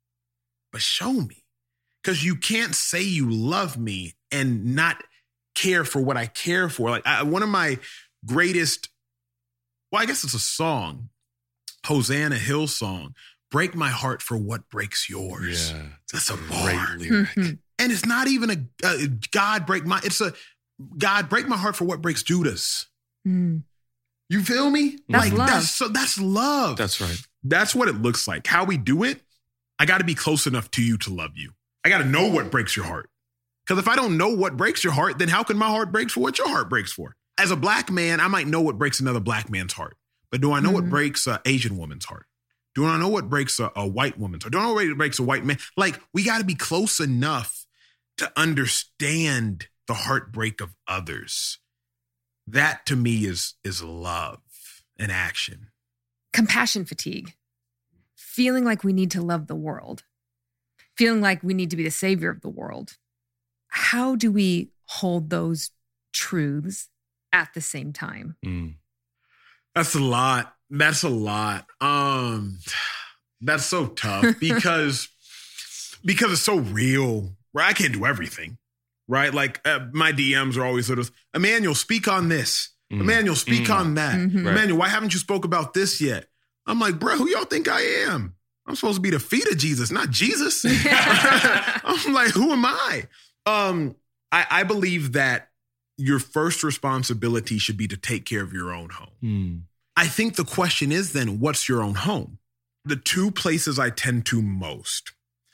C: but show me. Because you can't say you love me and not care for what I care for. Like I, one of my greatest, well, I guess it's a song, Hosanna Hill song, break my heart for what breaks yours. Yeah, that's a, a bar. Lyric. And it's not even a, a God break my, it's a God break my heart for what breaks Judas. Mm. You feel me?
A: That's
C: like
A: love.
C: That's, so that's love.
B: That's right.
C: That's what it looks like. How we do it, I got to be close enough to you to love you. I got to know what breaks your heart. Because if I don't know what breaks your heart, then how can my heart break for what your heart breaks for? As a black man, I might know what breaks another black man's heart. But do I know mm-hmm. what breaks an Asian woman's heart? Do I know what breaks a, a white woman's heart? Do I know what breaks a white man? Like, we got to be close enough to understand the heartbreak of others. That to me is, is love in action.
A: Compassion fatigue. Feeling like we need to love the world. Feeling like we need to be the savior of the world. How do we hold those truths at the same time?
C: Mm. That's a lot. That's a lot. Um, that's so tough because, because it's so real. Right? I can't do everything. Right? Like uh, my D Ms are always sort of, Emmanuel, speak on this. Mm. Emmanuel, speak mm. on that. Mm-hmm. Right. Emmanuel, why haven't you spoke about this yet? I'm like, bro, who y'all think I am? I'm supposed to be the feet of Jesus, not Jesus. I'm like, who am I? Um, I, I believe that your first responsibility should be to take care of your own home. Mm. I think the question is then, what's your own home? The two places I tend to most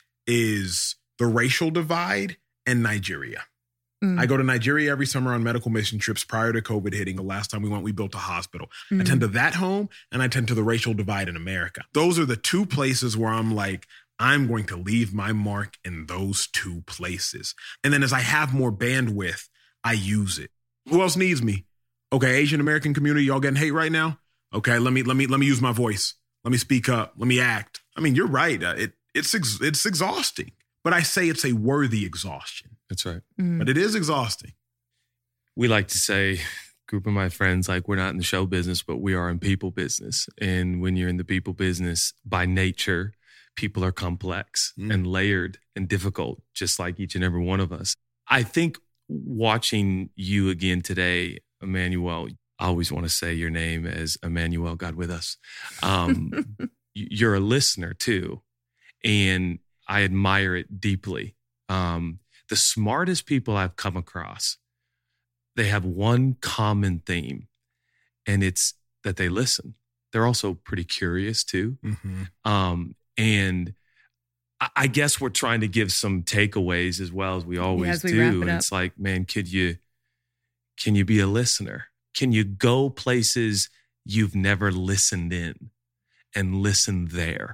C: is the racial divide and Nigeria. Mm. I go to Nigeria every summer on medical mission trips prior to COVID hitting. The last time we went, we built a hospital. Mm. I tend to that home and I tend to the racial divide in America. Those are the two places where I'm like, I'm going to leave my mark in those two places. And then as I have more bandwidth, I use it. Who else needs me? Okay, Asian American community, y'all getting hate right now? Okay, let me let me let me use my voice. Let me speak up. Let me act. I mean, you're right. Uh, it it's ex- it's exhausting, but I say it's a worthy exhaustion.
B: That's right.
C: Mm. But it is exhausting.
B: We like to say, group of my friends, like we're not in the show business, but we are in people business. And when you're in the people business, by nature, people are complex mm. and layered and difficult, just like each and every one of us. I think watching you again today, Emmanuel, I always want to say your name as Emmanuel, God with us. Um, you're a listener too. And I admire it deeply. Um, the smartest people I've come across, they have one common theme, and it's that they listen. They're also pretty curious too. Mm-hmm. Um, and I, I guess we're trying to give some takeaways as well as we always yeah, as we do. Wrap it and up. It's like, man, could you, can you be a listener? Can you go places you've never listened in and listen there?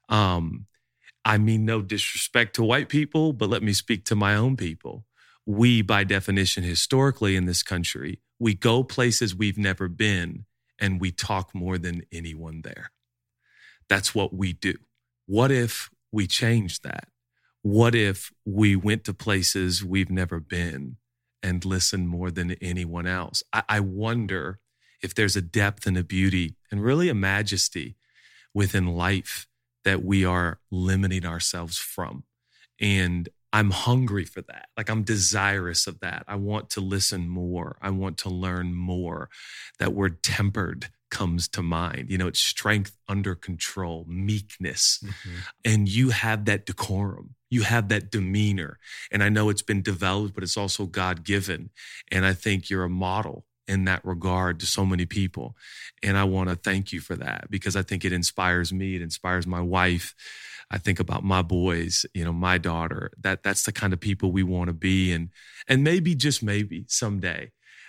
B: Um, I mean, no disrespect to white people, but let me speak to my own people. We, by definition, historically in this country, we go places we've never been and we talk more than anyone there. That's what we do. What if we changed that? What if we went to places we've never been and listened more than anyone else? I, I wonder if there's a depth and a beauty and really a majesty within life that we are limiting ourselves from. And I'm hungry for that. Like I'm desirous of that. I want to listen more. I want to learn more. That word tempered comes to mind. You know, it's strength under control, meekness. Mm-hmm. And you have that decorum. You have that demeanor. And I know it's been developed, but it's also God-given. And I think you're a model in that regard to so many people. And I want to thank you for that because I think it inspires me. It inspires my wife. I think about my boys, you know, my daughter, that that's the kind of people we want to be. And, and maybe, just maybe someday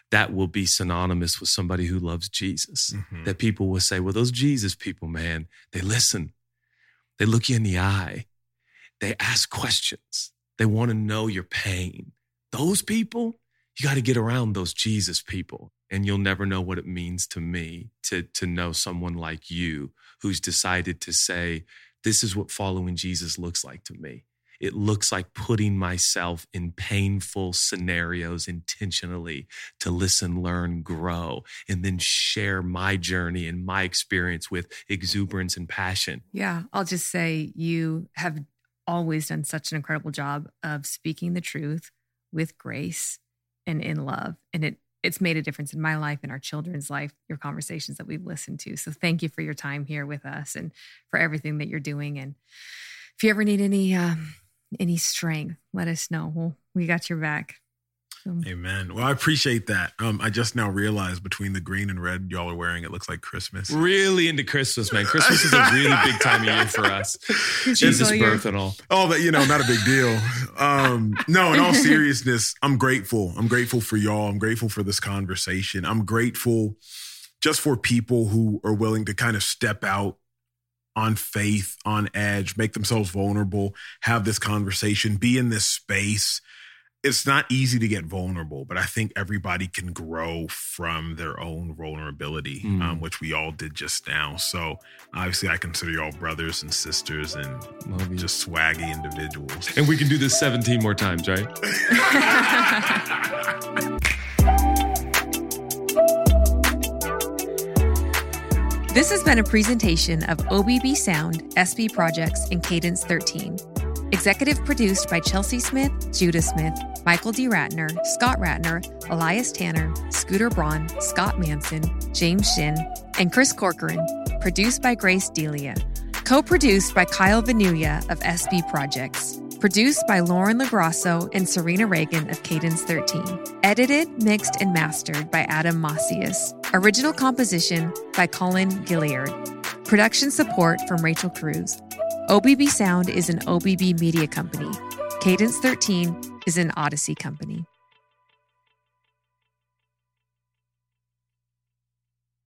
B: that will be synonymous with somebody who loves Jesus.
C: Mm-hmm.
B: That people will say, well, those Jesus people, man, they listen. They look you in the eye. They ask questions. They want to know your pain. Those people, you got to get around those Jesus people. And you'll never know what it means to me to, to know someone like you who's decided to say, this is what following Jesus looks like to me. It looks like putting myself in painful scenarios intentionally to listen, learn, grow, and then share my journey and my experience with exuberance and passion.
A: Yeah, I'll just say you have always done such an incredible job of speaking the truth with grace and in love. And it it's made a difference in my life and our children's life, your conversations that we've listened to. So thank you for your time here with us and for everything that you're doing. And if you ever need any um, any strength, let us know. Well, we got your back. So.
C: Amen. Well, I appreciate that. Um, I just now realized between the green and red y'all are wearing, it looks like Christmas.
B: Really into Christmas, man. Christmas is a really big time of year for us. Jesus' birth and all.
C: Oh, but you know, not a big deal. Um, no, in all seriousness, I'm grateful. I'm grateful for y'all. I'm grateful for this conversation. I'm grateful just for people who are willing to kind of step out on faith, on edge, make themselves vulnerable, have this conversation, be in this space. It's not easy to get vulnerable, but I think everybody can grow from their own vulnerability, mm. um, which we all did just now. So obviously I consider y'all brothers and sisters and just swaggy individuals.
B: And we can do this seventeen more times, right?
A: This has been a presentation of O B B Sound, S B Projects, and Cadence thirteen. Executive produced by Chelsea Smith, Judah Smith, Michael D. Ratner, Scott Ratner, Elias Tanner, Scooter Braun, Scott Manson, James Shin, and Chris Corcoran. Produced by Grace Delia. Co-produced by Kyle Vanuya of S B Projects. Produced by Lauren Lagrasso and Serena Reagan of Cadence thirteen. Edited, mixed, and mastered by Adam Macias. Original composition by Colin Gilliard. Production support from Rachel Cruz. O B B Sound is an O B B media company. Cadence thirteen is an Odyssey company.